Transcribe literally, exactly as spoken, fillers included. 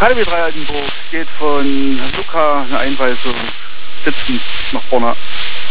K W drei Altenburg geht von Luca eine Einweisung sitzen nach vorne.